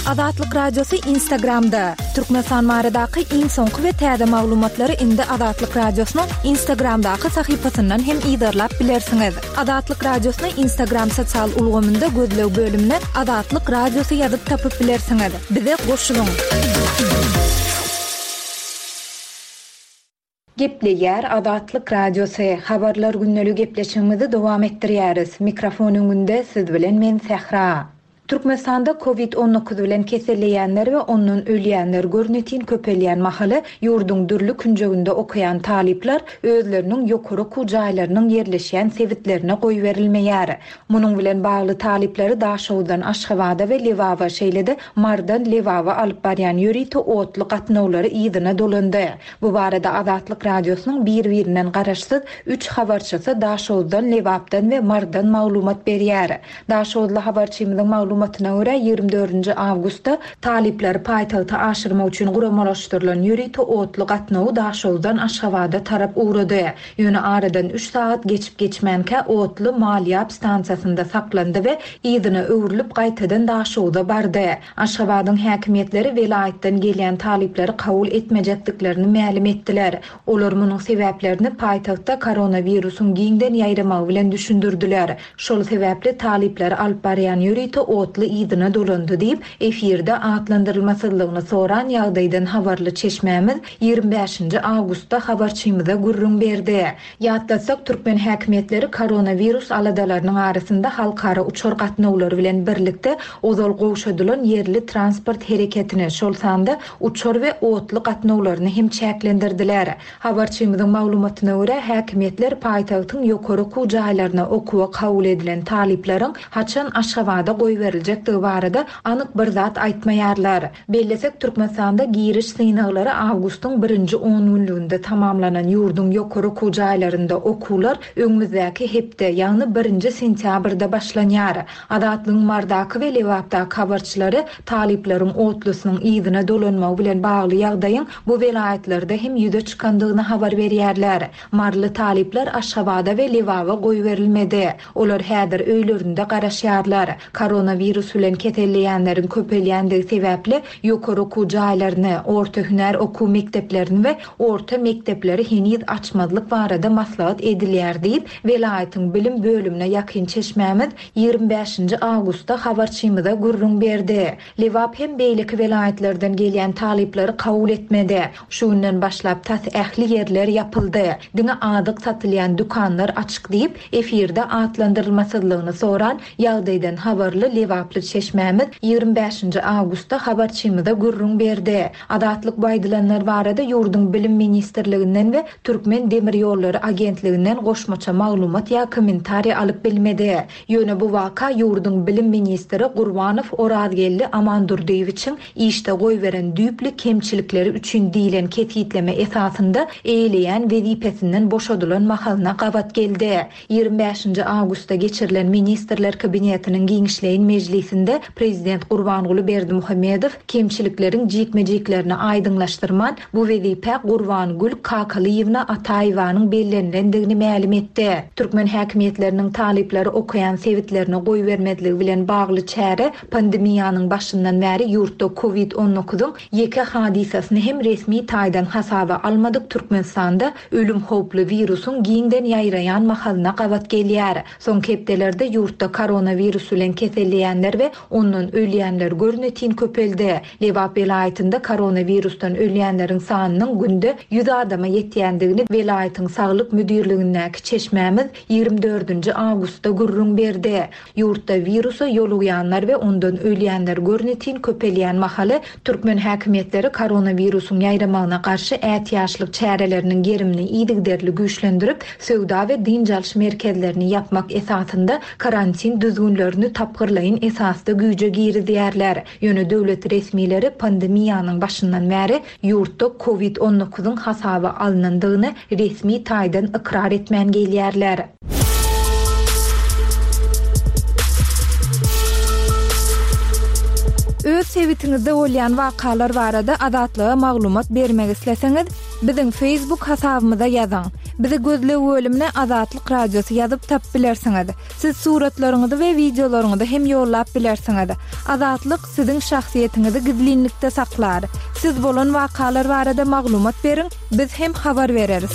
Adatlyk Radiosu Instagramda. Türkmenistan maradaky iň soňky we täze maglumatlary indi Adatlyk Radiosynyň Instagramdaky sahypasyndan hem ýydarlap bilersiňiz. Adatlyk Radiosynyň Instagram sosial ulgamynda gözlew bölümine Adatlyk Radiosu ýazyp tapyp bilersiňiz. Bize goşulyň. Gepleýär Adatlyk Radiosu habarlar günnäli gepleşigimizi dowam etdirýäris. Mikrofonyň günde siz bilen men Sehra. Türkmenistanda COVID-19 bilen keselleýänler we ondan ölýänler görnetin köpelýän mahaly ýurdun dürli künjeginde okuyan talipler özleriniň ýokary kujaýlarynyň ýerleşýän sebitlerine goý berilmeýär. Munyň bilen bagly talipleri Daşowdan Aşgabatda we Lewawa şeýlede mardan Lewawa alyp barýan ýöriti otly gatnawlary ýygyna dolandy. Bu barada Adatlyk Radiosynyň bir-birinden garaşsyz 3 habarçysy Daşowdan, Lewapdan we mardan maglumat berýär. Daşowdly habarçymyzyň maglumatyna görä 24 awgustda talipler paýtagty aşyrmak üçin guramalaşdyrylan ýöriti otly gatnawy Daşowdan Aşgabatda tarap uğrady. Ýöne aradan 3 saat geçip geçmänkä otly Maliyap stansiyasynda saklandy we ýygyna öwrülip gaýtadan Daşowda bardy. Aşgabatyň häkimetleri velayetden gelýän talipleri kabul etmejekdiklerini ma'lum etdiler. Olar munyň sebäplerini paýtagtda koronawirusyň giňden ýaýramagy bilen düşündirdiler. Şol sebäpli talipler alyp barýan ýöriti otly ýygyna dolandy diýip efirde atlandyrylmasylygyny soran ýagdaýdan habarly çeşmämiz 25 awgustda habarçymyza gurrun berdi. Ýatlasak türkmen häkimetleri koronavirus aladalarynyň arasynda halkara uçar gatnawlary bilen birlikde ozal gowşadylan ýerli transport hereketini şol sanda uçar we otly gatnawlaryny hem çäklendirdiler. Habarçymyzyň maglumatyna görä häkimetler paýtagtyň ýokary kujaýlaryna okuwa kabul edilen talipleriň haçan Aşgabatda goý beriljekdigi barada anyk bir zat aýtmaýarlar. Bellesek Türkmenistanda giriş synaglary awgustyň 1-10 günlüğünde tamamlanan ýurdun ýokary kujaýlarynda okuwlar öňümüzdäki hepde, ýagny 1 sentýabrda başlanýar. Adatlyň mardaky we Lewapdaky habarçylary talipleriň otlusynyň ýygyna dolanmagy bilen bagly ýagdaýyň bu welaýetlerde hem ýüze çykandygyny habar berýärler. Marly talipler Aşgabatda we Lewawa goý berilmedi. Olar häzir öýlerinde garaşýarlar. Koronavirus bilen ketelleýänleriň köpelýändigi sebäpli ýokary kujaýlaryny, orta hüner okuw mekdeplerini we orta mektepleri heniz açmadylyk barada maslahat edilýär diýip welaýetyň bilim bölümine ýakyn çeşmämiz 25 awgustda habarçymyza gurrun berdi. Lewap hem beýleki welaýetlerden gelýän talipleri kabul etmedi. Şu günden başlap tas ähli ýerler ýapyldy. Diňe adyk satylýan dükanlar açyk diýip efirde atlandyrylmasylygyny soran ýagdaýdan habarly Lewaply çeşmämiz 25 awgustda habarçymyza gurrun berdi. Adatlyk baýdylanlar barada ýurdun bilim ministrliginden we Türkmen demir ýollary agentliginden goşmaça maglumat ýa kommentariýa alyp bilmedi. Ýöne bu waka ýurdun bilim ministri Gurbanow Orazgelli Amandurdiýewiçiň işde goý beren düýpli kemçilikleri üçin diýilen ketýitleme esasynda eýleýän wezipesinden boşadylan mahalyna gabat geldi. 25 awgustda geçirilen ministrler kabinetiniň giňişleýin meclisinde prezident Gurbanguly Berdimuhammedow kemçilikleriň jikmejiklerini aýdyňlaşdyrman bu wezipe Gurbangul Kakalyewna Ataýewanyň bellenlendigini ma'lum etdi. Türkmen häkimetleriniň talipleri okuyan sebitlerini goý bermediligi bilen bagly çäre pandemiýanyň başyndan bäri ýurtda COVID-19 ýeke hadisasyny hem resmi taýdan hasaba almadyk. Türkmenistanda ölüm howply virusyň giňden ýaýraýan mahalyna gabat gelýär. Soňky hepdelerde ýurtda koronavirus bilen keselleýänler we ondan ölýänler görnetin köpeldi. Lewap welaýetinde koronavirusdan ölýänleriň sanynyň günde 100 adama ýetýändigini welaýetyň saglyk müdirligindäki çeşmämiz 24 awgustda gurrun berdi. Ýurtda virusa ýoluýanlar we ondan ölýänler görnetin köpelýän mahaly türkmen häkimetleri koronavirusyň ýaýramagyna garşy ätýaşlyk çäreleriniň gerimini ýygyderli güýçlendirip söwda we dinjalş merkezlerini ýapmak esasynda karantin düzgünlerini tapgyrlaýyn esasda güýje girdiyärler. Ýöne döwlet resmileri pandemiýanyň başyndan bäri ýurtda COVID-19 hasaba alınandygyny resmi taýdan ikrar etmän gelýärler. Öz sebitinizde bolýan wakalar barada adatlyga maglumat bermek isleseňiz, biziň Facebook hasabymyza ýazyň. Bizi gözlegi bölümine Azatlyk Radiosu ýazyp tap bilersiňiz. Siz suratlaryňyzy we videolaryňyzy hem ýollap bilersiňiz. Azatlyk siziň şahsiýetiňizi gizlinlikde saklar. Siz bolan wakalar barada maglumat beriň, biz hem habar bereriz.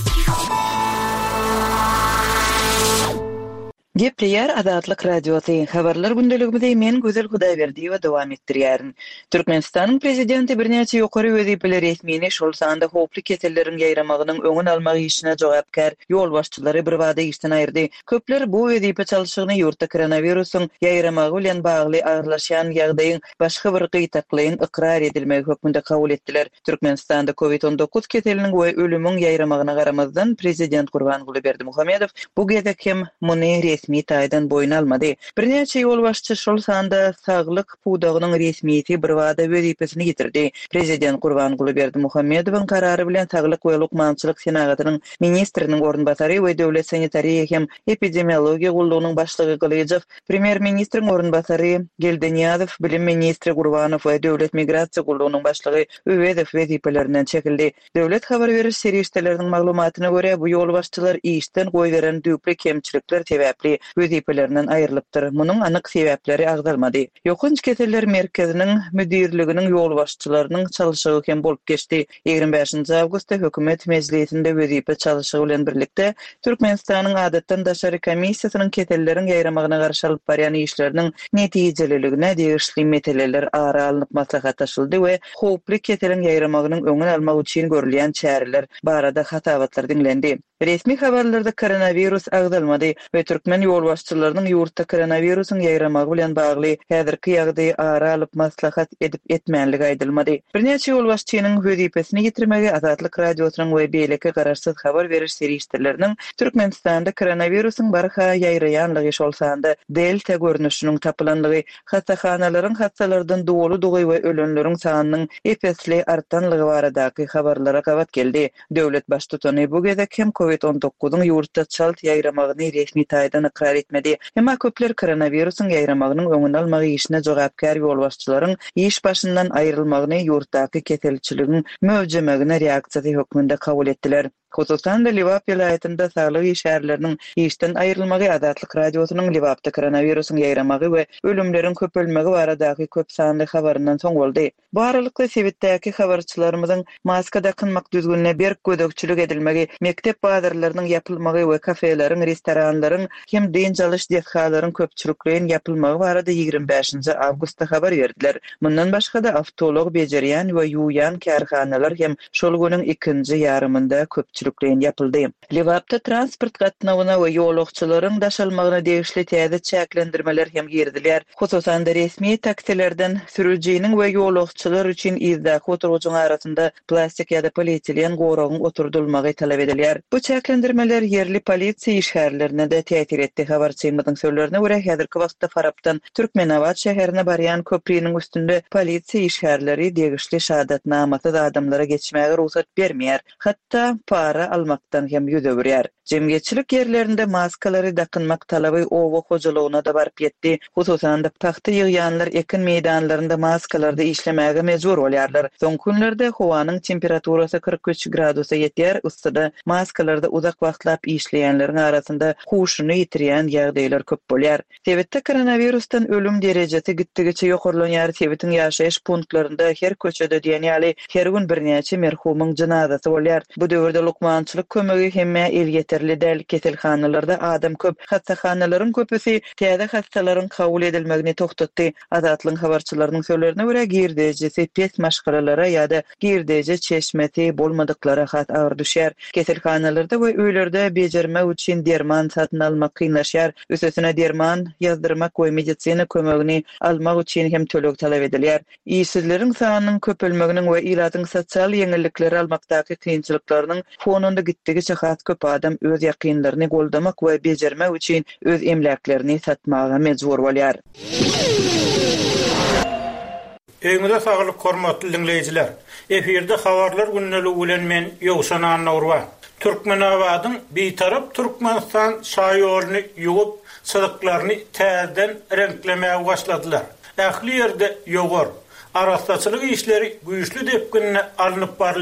Gepleýär Azatlyk Radiosu habarlar gündeligimizde men Gözel Hudaýberdi we dowam etdirýärin. Türkmenistanyň prezidenti birnäçe ýokary wezipeler resmini şol sanda hoply keselleriň ýaýramagynyň öňüni almak işine jogapkär ýol başçylary bir wada işden aýyrdy. Köpler bu wezipe çalyşygyny ýurtda koronawirusyň ýaýramagy bilen bagly agyrlaşan ýagdaýyň başga bir gyýtaklygyny ikrar edilmegi hökmünde kabul etdiler. Türkmenistanda COVID-19 keseliniň we ölümüň ýaýramagyna garamazdan prezident Gurbanguly Berdimuhammedow bu gezek hem muny resmi taýdan boyun almady. Birnäçe ýol başçy şol sanda saglyk pudagynyň resmiýeti bir wada wezipesini ýitirdi. Prezident Gurbanguly Berdimuhammedowyň karary bilen saglyk we lukmançylyk senagatynyň ministriniň ornbasary we döwlet sanitariýa hem epidemiologiýa gullugynyň başlygy Gylýejow, premier ministriň ornbasary Geldenýazow, bilim ministri Gurbanow we döwlet migrasiýa gullugynyň başlygy Öwedow wezipelerinden çekildi. Döwlet habar beriş serişdeleriniň maglumatyna görä bu ýol başçylar işden goýberen düýpli kemçilikler sebäpli wezipelerinden aýrylypdyr. Munyň anyk sebäpleri agdalmady. Ýokynç keseller merkeziniň müdirliginiň ýol başçylarynyň çalyşygy hem bolup geçdi. 25-nji awgustda hökümet mejlisinde wezipe çalyşygy bilen birlikde Türkmenistanyň adatdan daşary komissiýasynyň keselleriň ýaýramagyna garşy alyp barýan işleriniň netijeliligine degişli meseleler ara alınıp maslahatlaşyldy we hoply keseliň ýaýramagynyň öňüni almak üçin görülýän çäreler barada hatawatlar dinlendi. Resmi habarlarda koronavirus agdalmady we türkmen ýol başçylarynyň ýurtda koronavirusyň ýaýramagy bilen bagly häzirki ýagdaýy ara alyp maslahat edip etmänligi aýdylmady. Birnäçe ýol başçynyň wezipesini ýitirmegi Azatlyk Radiosynyň we beýleki garaşsyz habar beriş serişdirleriniň Türkmenistanda koronavirusyň barha ýaýraýanlygy şol sanda delta görnüşiniň tapylanlygy, hastahanalaryň hastalardan doly we ölenleriň sanynyň epesli artanlygy baradaky habarlara gawat geldi. Döwlet baş tutany bu gezek hem COVID-19 ýurtda çalt ýaýramagyny resmi taýdan ikrar etmedi. Emma köpler koronavirusyň ýaýramagynyň öňüni almagy işine jogapkär ýol başçylaryň iş başyndan aýrylmagyny ýurtdaky keselçiligiň möwjemegine reaksiýasy hökmünde kabul etdiler. Hususan da Liwap vilayetinde saglyk işärleriniň işden aýrylmagy Azatlyk Radiosynyň Liwapda koronavirusyň ýaýramagy we ölümleriň köpelmegi baradaky köp sanly habaryndan soň boldy. Bu aralykda sebitdäki habarçylarymyzyň maska takynmak düzgünine berk gödökçilik edilmegi, mektep bazarlarynyň ýapylmagy we kafeleriň, restoranlaryň hem deň çalyş dehgalaryň köpçülikligiň ýapylmagy barada 25-nji awgustda habar berdiler. Mundan başga da awtolog bejerýän we ýuýan karhanalar hem şol güniň ikinji ýarymynda köpçülikligiň ýapyldy. Liwapda transport gatnawyna we ýolagçylaryň daşalmagyna degişli täze çäklendirmeler hem girdiler. Hususan da resmi taksilerden sürüjiniň we ýolagçylar üçin izdaky oturguçyň arasynda plastik ýa-da polietilen goragyň oturdulmagy talap edilýär. Bu çäklendirmeler yerli polisiýa işgärlerine de täsir etdi. Habarçymyzyň sözlerine görä häzirki wagtda Farabdan Türkmenawat şäherine barýan köprüniň üstünde polisiýa işgärleri degişli şahadatnamaty da adamlara geçmäge ruhsat bermeýär. Hatda para almaktan hem ýüzegirýär. Jemgyýetçilik ýerlerinde maskalary dakynmak talaby owa hojalygyna da baryp ýetdi. Hususan da paxta ýygýanlar ekin meýdanlarynda maskalarda işlemäge mejbur bolýarlar. Soň günlerde howanyň temperaturasy 43 gradusa ýetýär. Üstüde maskalarda uzak wagtlap işleýänleriň arasynda huşuny ýitirýän ýagdaýlar köp bolýar. Sebetde koronavirusdan ölüm derejesi gitdigiçe ýokarlanýar. Sebetiň ýaşaýyş punktlarynda her köçede diýen ýaly her gün birnäçe merhumyň jenazasy bolýar. Bu döwürde lukmançylyk kömegi hemme el ýeterli däl. Keselhanalarda adam köp, hastahanalaryň köpüsi täze hastalaryň kabul edilmegini toktatdy. Azatlyk habarçylarynyň sözlerine görä girdejesi pes maşgalalara ýa-da girdeje çeşmeti bolmadyklara hat agyr düşýär. Keselhanalarda we öýlerde bejermek üçin derman satyn almak kynlaşýar. Üstesine derman ýazdyrmak we medisina kömegini almak üçin hem tölek talap edilýär. İşsizleriň sanynyň köpelmeginiň we ilatyň sosial ýeňillikleri almakdaky kynçylyklarynyň fonunda gitdigiçe hat köp adam öz ýakynlaryny goldamak we bejermek üçin öz emlaklerini satmaga mejbur bolýar. Öňüňizde saglyk hormatly dinleýijiler. Eferde habarlar günneligi bilen men Ýowşan Annawrwa. Türkmenawadyň beýtarap Türkmenistan şaýoryny ýugup, sydyklaryny täzeden renklemäge başladylar. Ähli ýerde ýogor, arastaçylyk işleri güýçlü depkinine alınıp barlýar.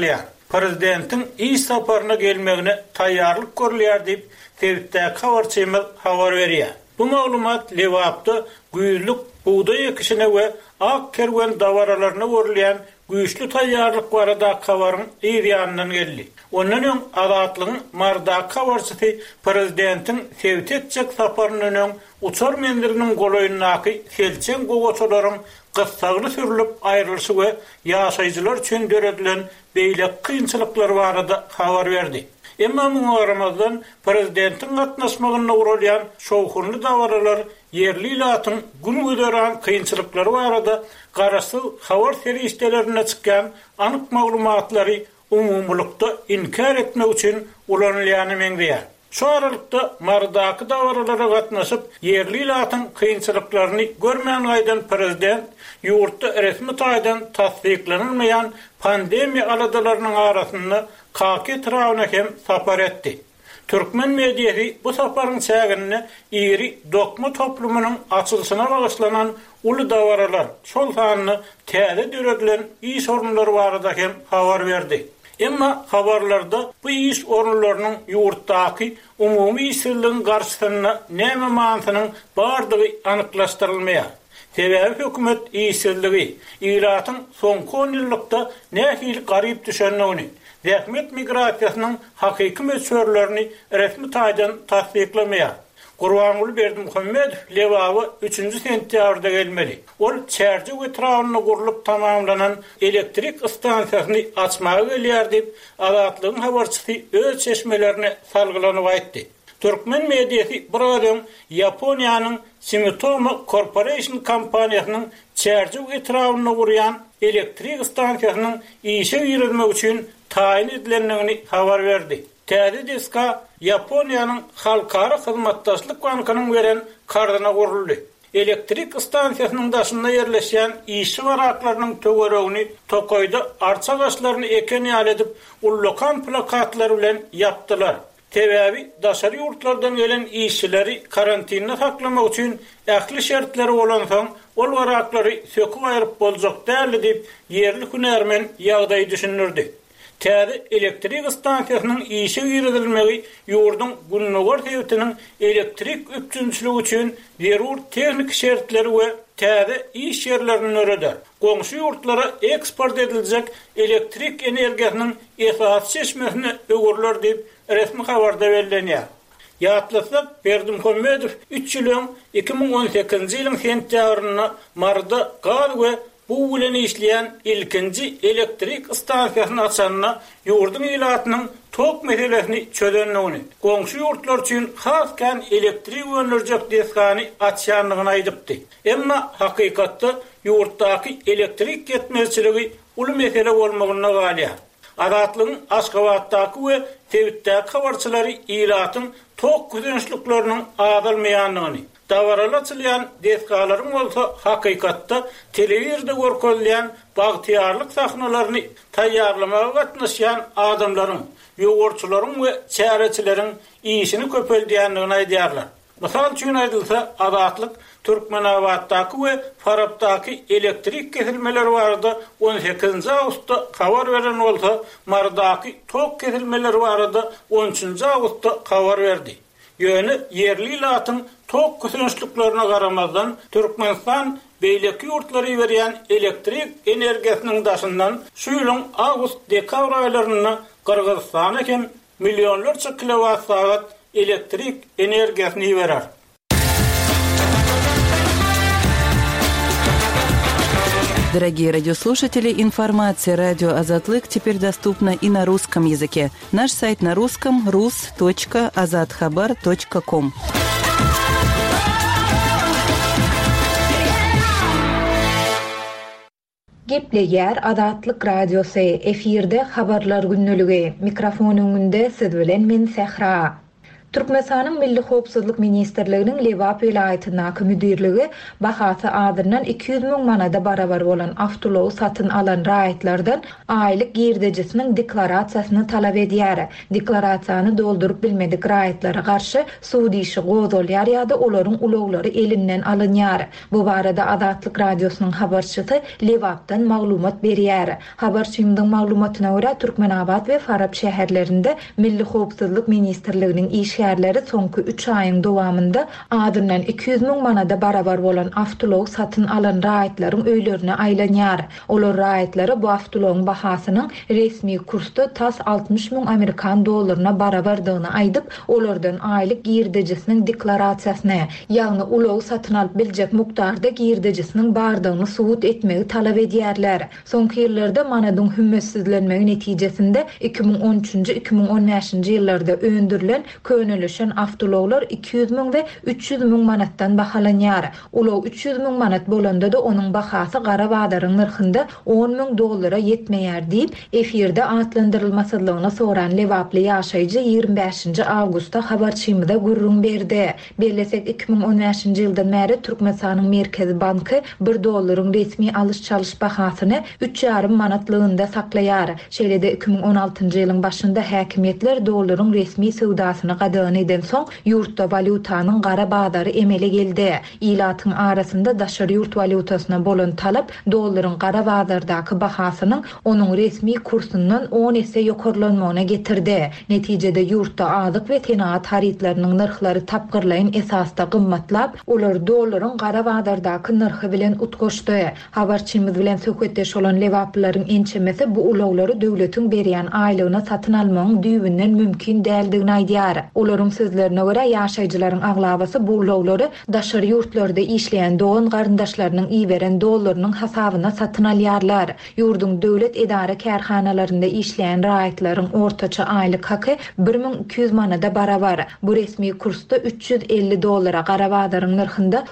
prezidentin iş saparyna gelmegine taýýarlyk görülýär diýip Tewitde habarçymyz habar berýär. Bu maglumat Lewapda güýzlük buğday ekişine we ak kerwen dawaralaryna görülýän güýçli taýýarlyk barada habaryň ýanyndan geldi. Ondan öň Azatlygyň marda habarçysy prezidentin Tewit etjek saparynyň uçar mendiriniň golaýynaky selçen gogoçolaryň gysagly sürülip aýrylşy we ýaşaýjylar üçin döredilen beýle kynçylyklar barada habar berdi. Emma muňa garamazdan prezidentin gatnaşmagyna uralýan şowhurly dawaralar yerli ilatyň gün göderen kynçylyklary barada garaşsyl habar serişdelerine çykýan anyk maglumatlary umumlukda inkar etmek üçin ulanylýany meňdeýär. Şu aralykda mardaky dawaralara gatnaşyp yerli ilatyň kynçylyklaryny görmän gaýdan prezident ýurtda resmi taýdan tasdiklanylmaýan pandemiýa aladalarynyň arasynda Kaki Travna hem sapar etdi. Türkmen mediýasy bu saparyň çägini iri dokma toplumynyň açylşyna bagyşlanan uly dawaralar, şol sanyny täze döredilen iş orunlary barada hem habar berdi. Emma habarlarda bu iş orunlarynyň ýurtdaky umumy işçiligiň garşysyna näme mansynyň bardygy anyklaşdyrylmaýar. Sebäbi hökümet işçiligi ilatyň soňky 10 ýyllykda nähili garyp düşenligini, zähmet migrasiýasynyň hakyky meselelerini resmi taýdan tasdiklanmaýar. Gurbanuly Berdimuhammedow Lewawy 3-nji sentýabrda gelmeli. Ol Çärji etrawyna gurulyp tamamlanan elektrik stansiýasyny açmagy gelýär diýip Azatlygyň habarçysy öz çeşmelerini salgylanyp aýtdy. Türkmen mediýasy bir adam Yaponiýanyň Sumitomo Corporation kompaniýasynyň Çärji etrawyna gurýan elektrik stansiýasynyň işe ýirilmek üçin taýin edilenligini habar berdi. Täze diska Yaponiýanyň halkara hyzmatdaşlyk bankynyň beren kardyna guruldy. Elektrik stansiýasynyň daşynda ýerleşýän işçi waraklarynyň töweregini Tokoyda arça gaçlaryny eken ýal edip ullokan plakatlar bilen yapdylar. Sebäbi daşary ýurtlardan gelen işçileri karantinde saklamak üçin ähli şertleri bolan soň ol waraklary söküp aýryp boljak däl diýip ýerli hünärmen ýagdaý düşünürdi. Täze elektrik stansiýasynyň işe ýirilmegi ýurdun Gunnogor Tewitiniň elektrik üpçünçiligi üçin zerur tehnik şertleri we täze iş ýerlerini öreder. Goňşy ýurtlara eksport ediljek elektrik energiýasynyň esas çeşmesini öwürler diýip resmi habarda bellenýär. Ýatlasak Berdimuhammedow 3 ýylyň 2018-nji ýylyň sentýabryna marda gaz we bu bilen işleyen ilkinci elektrik stansiýasyny açanyna ýurdun ilatynyň tok meselesini çözenligini, goňşy ýurtlar üçin haskan elektrik öňürjek deskany açýanlygyny aýdypdy. Emma hakykatda ýurtdaky elektrik ýetmezçiligi uly mesele bolmagyna galýar. Azatlygyň Aşgabatdaky we Tewitdäki habarçylary ilatyň tok güýçlükleriniň azalmaýanlygyny, dawaralaçylýan deskalaryň bolsa hakykatda telewizorda görkezilýän bagtyarlyk sahnalaryny taýýarlamaga gatnaşýan adamlaryň, ýogurçylaryň we çäreçileriň işini köpeldiýänligini aýdýarlar. Mysal üçin aýdylsa, Azatlyk Türkmenabaddaky we Farabdaky elektrik kesilmeleri barada 18-nji awgustda habar beren bolsa, Mardaky tok kesilmeleri barada 13-nji awgustda habar berdi. Ýöne yerli ilatyň tok kösünçlüklerine garamazdan Türkmenistan beýleki ýurtlary berýän elektrik energiýasynyň daşyndan şu ýylyň awgust-dekabr aýlaryna Kyrgyzstana hem millionlarça kilowat-saat elektrik energiýasyny berer. Дорогие радиослушатели, информация «Радио Азатлык» теперь доступна и на русском языке. Наш сайт на русском – rus.azatxabar.com. Gepleýär Azatlyk radiosy efirde habarlar günnüligi. Mikrofonuň önünde siz bilen men Sehra. Türkmenistanyň Milli Howpsuzlyk Ministrliginiň Lewap vilayatynyň müdirligi bahasy adından 200.000 manada barabar bolan avtolow satyn alan raýatlardan aýlyk girdejisiniň deklarasiýasyny talap edýär. Deklarasiýany doldurup bilmedik raýatlara garşy suud işi gozulýar ýa-da olaryň ulowlary elinden alınýar. Bu barada Azatlyk radiosynyň habarçysy Lewapdan maglumat berýär. Habarçymyň maglumatyna görä Türkmenabad we Farab şäherlerinde Milli Howpsuzlyk Ministrliginiň işgärleri soňky 3 aýyň dowamında adından 200.000 manada barabar bolan avtolow satyn alan raýatlaryň öýlerine aýlanýar. Olar raýatlary bu avtolowyň bahasynyň resmi kursda tas 60.000 Amerikan dollaryna barabardygyny aýdyp, olardan aýlyk girdejisiniň deklarasiýasyny, ýagny ulow satyn alyp biljek mukdarda girdejisiniň bardygyny subut etmegi talap edýärler. Soňky ýylllarda manadyň hümmetsizlenmegi netijesinde 2013-2015 ýyllarda öndürilen könülüşen avtolowlar 200.000 we 300.000 manatdan bahalanýar. Ulow 300.000 manat bolanda da onuň bahasy gara badaryň narhynda $10.000 ýetmeýär diýip efirde atlandyrylmaslygyny soran Lewaply ýaşaýjy 25 awgustda habarçymyda gurrun berdi. Belesek 2015-nji ýyldan bäri Türkmenistanyň Merkezi Banky $1 resmi alış-çalış bahasyny 3,5 manatlygynda saklaýar. Şeýlede 2016-njy ýylyň başynda häkimetler dollaryň resmi sowdasyny gadagan eden soň ýurtda valutanyň gara badary emele geldi. Ilatyň arasynda daşary ýurt valutasyna bolan talap dollaryň gara badardaky bahasynyň onuň resmi kursundan 10 есе ýokarlanmagyna getirdi. Netijede ýurtda azyk we tenaat haritlarynyň narhlary tapgyrlaýyn esasda gymmatlap, olar dollaryň gara badardaky narhy bilen utgoşdy. Habarçymyz bilen söhbetdeş bolan Lewaplylaryň ençemesi bu ulowlary döwletiň berýän aýlygyna satyn almagyň düýbünden mümkin däldigini aýdýar. Olaryň sözlerine görä ýaşaýjylaryň aglabasy bu ulowlary daşary ýurtlarda işleýän dogan garyndaşlarynyň iýberen dollarynyň hasabyna satyn alýarlar. Ýurdun döwlet edara kärhanalarynda işleýän raýatlaryň ortaça aýlyk haky 1200 manada barabar. Bu resmi kursda $350 gara badaryň narhynda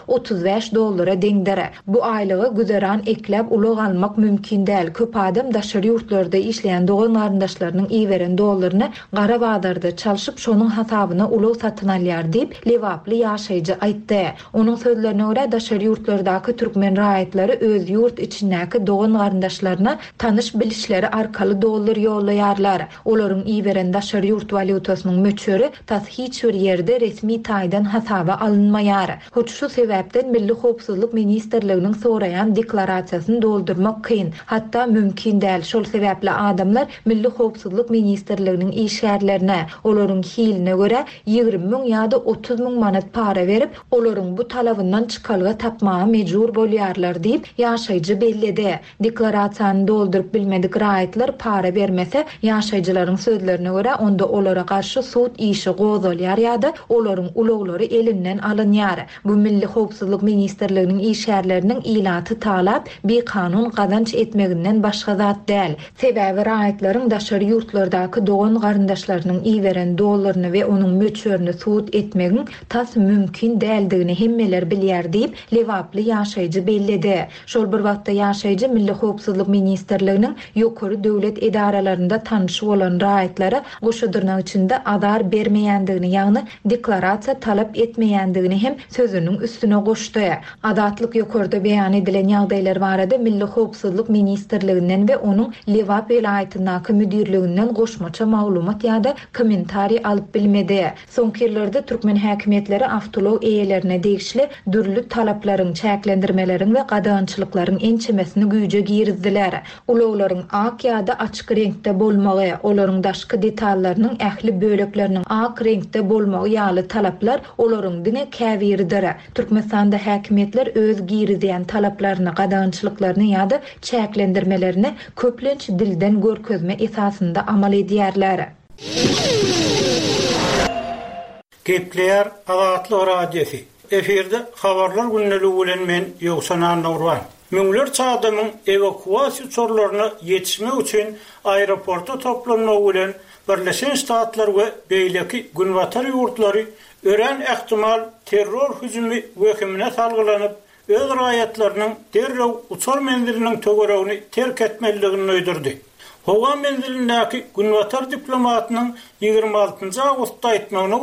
$35 deňdir. Bu aýlygy güzeran eklep ulow almak mümkin däl. Köp adam daşary ýurtlarda işleýän dogan garyndaşlarynyň iýberen dollaryny gara badarda çalyşyp şonuň hasabyna ulow satyn alýar diýip Lewaply ýaşaýjy aýtdy. Onuň sözlerine görä daşary ýurtlardaky türkmen raýatlary öz ýurt içindäki dogan garyndaşlaryna tanyş bilişleri arkaly dollar ýollaýarlar. Olaryň iýberen daşary ýurt valutasynyň möçüri tas hiç bir ýerde resmi taýdan hasaba alınmaýar. Hoç şu sebäpden Milli Howpsuzlyk Ministrliginiň soraýan deklarasiýasyny doldurmak kyn, hatda mümkin däl. Şol sebäple adamlar Milli Howpsuzlyk Ministrliginiň işgärlerine, olaryň hiline görä 20.000 ýa-da 30.000 manat para berip, olaryň bu talabyndan çykalga tapmagy mejbur bolýarlar diýip ýaşaýjy belledi. Deklarasiýany doldurup bilmedik raýatlar para bermese, ýaşaýjylaryň sözlerine görä onda olara garşy suud işi gozulýar ýa-da olaryň ulowlary elinden alınýar. Bu Milli Howpsuzlyk Ministrliginiň işgärleriniň ilaty talap bir kanun gazanç etmeginden başga zat däl. Sebäbi raýatlaryň daşary ýurtlardaky dogan garyndaşlarynyň iýberen dollaryny we onuň möçürini suud etmegiň tas mümkin däldigini hemmeler bilýär diýip Lewaply ýaşaýjy belledi. Şol bir wagtda ýaşaýjy Milli Howpsuzlyk Ministrliginiň ýokary döwlet edaralarynda tanış bolan raýatlary goşudurnak içinde adar bermeýändigini, ýagny deklarasiýa talap etmeýändigini hem sözüniň üstüne goşdy. Adatlyk ýokarda beýan edilen ýagdaýlar barada Milli Howpsuzlyk Ministrliginden we onuň Lewap vilayatynyň müdirliginden goşmaça maglumat ýa-da kommentari alyp bilmedi. Soňky ýyllarda türkmen häkimetleri avtolow eýelerine degişli dürlü talaplaryň, çäklendirmeleriň we gadançylyklaryň ençemesini güýje girizdiler. Ulowlaryň ak ýa-da açyk reňkde bolmagy, olaryň daşky detallarynyň ähli bölekleriniň ak reňkde bolmagy ýaly talaplar olaryň dine käbirdir. Türkmenistanda häkimetler öz girizýän talaplaryny, gadançylyklaryny ýa-da çäklendirmelerini köplenç dilden görkezme esasynda amal edýärler. Gepler Azatlyk radiosu. Eferde habarlar günneligi bilen men Ýogsan Nurwan. Müňlerçe adamyň evakuasiýa çorlaryna ýetişmek üçin aeroporta toplanmagy bilen Birleşen Ştatlar we beýleki günwatar ýurtlary ören ähtimal terror hüjümi wekimine salgylanyp öz raýatlarynyň derrew uçar menziliniň tögeregini terk etmeligini öýdürdi. Howa menzilindäki günwatar diplomatynyň 26-njy awgustda aýtmagyna görä,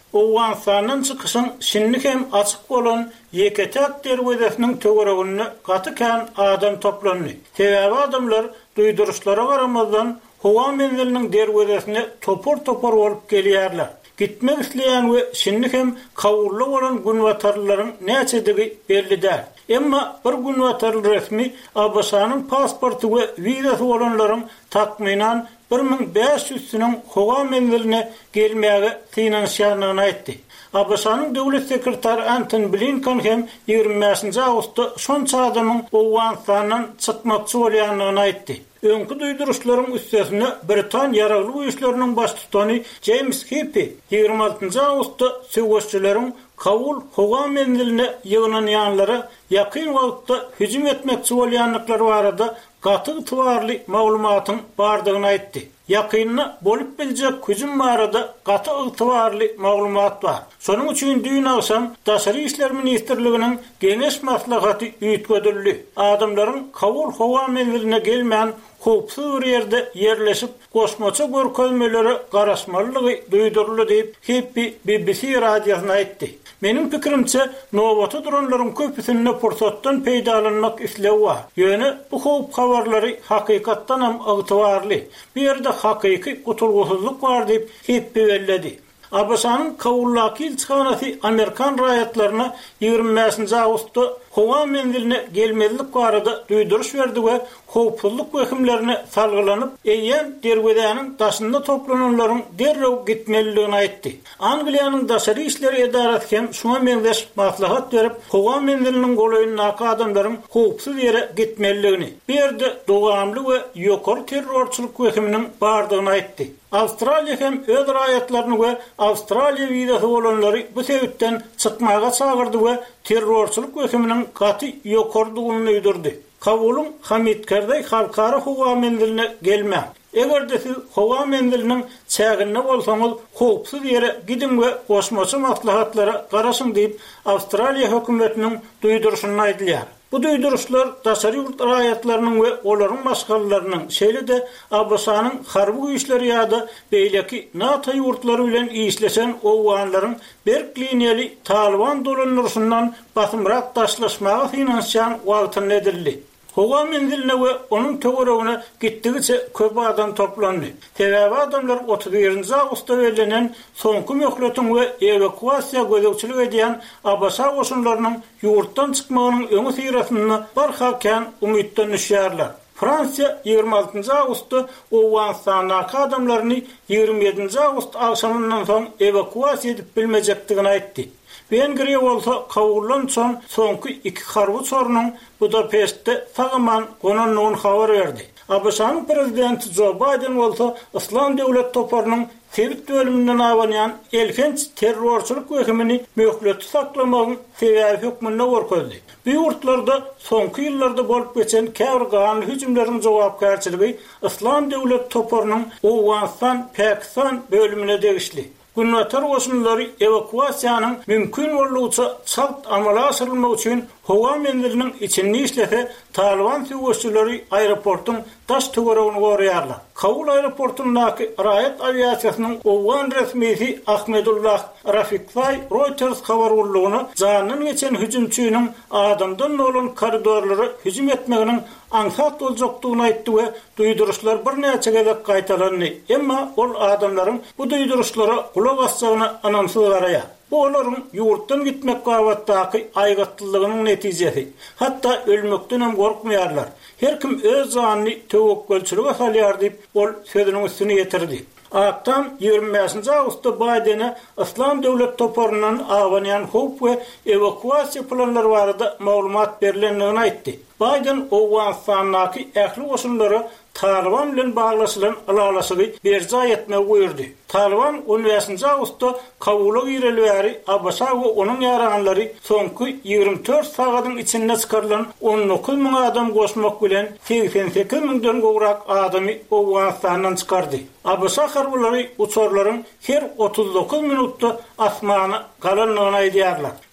Owganstandan çykysyn şinlik hem açyk bolan ýeketek derwedesiniň töweregine gatykan adam toplandy. Sebäbi adamlar duýduruşlara garamazdan howa menziliniň derwedesine topor bolup gelýärler. Gitmek isleýän we şinlik hem kawurly bolan günwatarlaryň näçedigi bellidir. Emma bir günwatarly resmi Abasanyň pasporty we wizasy bolanlaryň takminan 1500-üniň howa menziline gelmäge finansiýalygyny aýtdy. Abasanyň döwlet sekretary Anthony Blinken hem 25-nji awgustda şonça adamyň Owganstandan çykmakçy bolýanyny aýtdy. Öňkü duýduruşlaryň üstesine Britaniýa ýaragly güýçleriniň baş tutany James Heappy 26-njy awgustda söwüşçileriň Kabul howa menziline ýygynanýanlara ýakyn wagtda hüjüm etmekçi bolýanlyklary barada gaty ýytwarly maglumatyň bardygyny aýtdy. Ýakynna bolup biljek hüjüm barada gaty ýytwarly maglumat bar. Şonuň üçin düýün aksam Daşary işler ministrliginiň geňeş maslahaty üýtgedildi. Adamlaryň Kabul howa menziline gelmän howpsuz ýerde ýerleşip goşmaça görkezmelere garaşmalygy duýduruldy diýip Heppy BBC radiosyna aýtdy. Menin pikirimçe nowaty duranlaryň köpüsine pursatdan peýdalanmak islew bar. Ýöne bu howp habarlary hakykatdan hem ýytwarly. Bir ýerde hakyky gutulgusuzlyk bar diýip Heppy belledi. Abasanyň Kabullaky ilçihanasy Amerikan raýatlaryna 25-nji awgustda howa menziline gelmezlik barada duýduruş berdi we howpsuzlyk wekimlerine salgylanyp eýen derwedäniň daşynda toplananlaryň derrew gitmeliligini aýtdy. Angliýanyň Daşary işleri edarasy hem şuna meňzeş maslahat berip howa menziliniň golaýyna adamlaryň howpsuz ýere gitmeliligini, berde dogamly we ýokary terrorçylyk wekiminiň bardygyny aýtdy. Awstraliýa hem öz raýatlaryny we Awstraliýa wizasy bolanlary bu sebäpden çykmaga çagyrdy we terrorçylyk wekiminiň gaty ýokardygyny öýdürdi. Kabulun Hamidkarday halkara howa menziline gelme. Egerde siz howa menziliniň çägine bolsaňyz howpsuz ýere gidin we goşmaça maslahatlara garaşyň diýip Awstraliýa hökümetiniň duýduruşyny aýdylýar. Bu duýduruşlar Daşary ýurt raýatlarynyň we olaryň başgalarlarynyň şeýle-de Abasanyň harby güýçleri ýa-da beýleki NATO ýurtlary bilen işleşen owganlaryň berkliniýeli Taliban dolanýaryndan basymrak taşlaşmaga finansiýan wagtyny edildi. Howa menziline we onuň töweregine gitdigiçe köp adam toplandy. Sebäbi adamlar 31-nji awgustda berlenen soňky möhletin we evakuasiýa gözegçilik edýän Abasa goşunlarynyň ýurtdan çykmagynyň öňü syrasyny barhakan umytdan düşýärler. Fransiýa 26-njy awgustda Owganstandaky adamlaryny 27-nji awgust akşamyndan soň evakuasiýa edip bilmejekdigini aýtdy. Vengriýa bolsa kawullan soňky 2 harby sorunyň Budapestde tagaman gonanyny habar berdi. Abasanyň prezidenti Joe Biden bolsa Islam döwlet toparynyň Sevik bölümünden awanyan elkenç terrorçylyk wekimini möhletli saklamagyň sebäbi hökmüne gorkezdi. Bu ýurtlarda soňky ýyllarda bolup geçen käbir gany hüjümleriň jogapkärçiligi Islam döwlet toparynyň Owganstan, Pakistan bölümüne degişli. Günwatar goşunlary evakuasiýanyň mümkin bolýuça çalt amala asyrylmak üçin howa menziliniň içinde işlese Taliban söwüşçileri aeroportun daş töweregini gorýarlar. Kabul aeroportundaky raýat aviasiýasynyň Owgan resmisi Ahmedullah Rafiqzai Reuters habar berýärler. Janyny geçen hüjümçüniň adamdan bolan koridorlary hüjüm etmeginiň ansat boljakdygyny aýtdy we duýduruşlar bir näçe gezek gaýtalandy. Emma ol adamlaryň bu duýduruşlara kulak assagyna anamsyz garaýar. Bu olaryň ýurtdan gitmek gawatdaky aýgatlylygynyň netijesi. Hatda ölmekden hem gorkmaýarlar. Her kim öz janyny töwekkelçilige salýar diýip ol sözüniň üstüne ýetirdi. Akşam 25-nji awgustda Biden'e Islam döwlet toparyndan awanyan howp we evakuasiýa planlary barada maglumat berilendigini aýtdy. Biden Owganstandaky ähli goşunlary Taliban bilen baglaşylan alalasy berja etmek buyurdy. Taliban 15-nji awgustda Kabula gireleri Abasa we onuň ýaraganlary soňky 24 sagatyň içinde çykarylan 19.000 adam goşmak bilen 88.000den gowrak adamy Owganstandan çykardy. Abasa harbylary uçarlaryň her 39 minutda asmana galanlygyny aýdýarlar.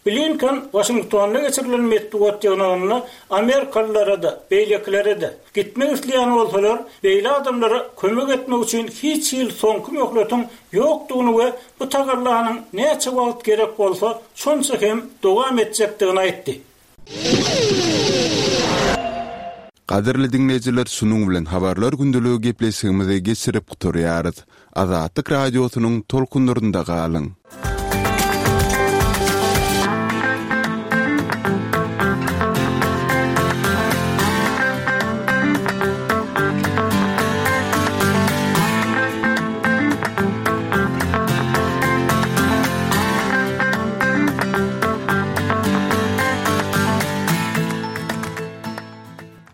Blinken Washington'a geçirilen metbuat ýygnagyna Amerikalılara da, beýleklere de gitmek isleýän bolsalar, beýle adamlara kömek etmek üçin hiç ýyl soňky möhletin ýokdugyny we bu tagarlanyň näçe wagt gerek bolsa, şonça hem dowam etjekdigini aýtdy. Qadirli dinleyijiler, şunun bilen habarlar gündeligi gepleşigimizi geçirip guturýarys. Azatlyk radiosynyň tolkunlarynda galyň.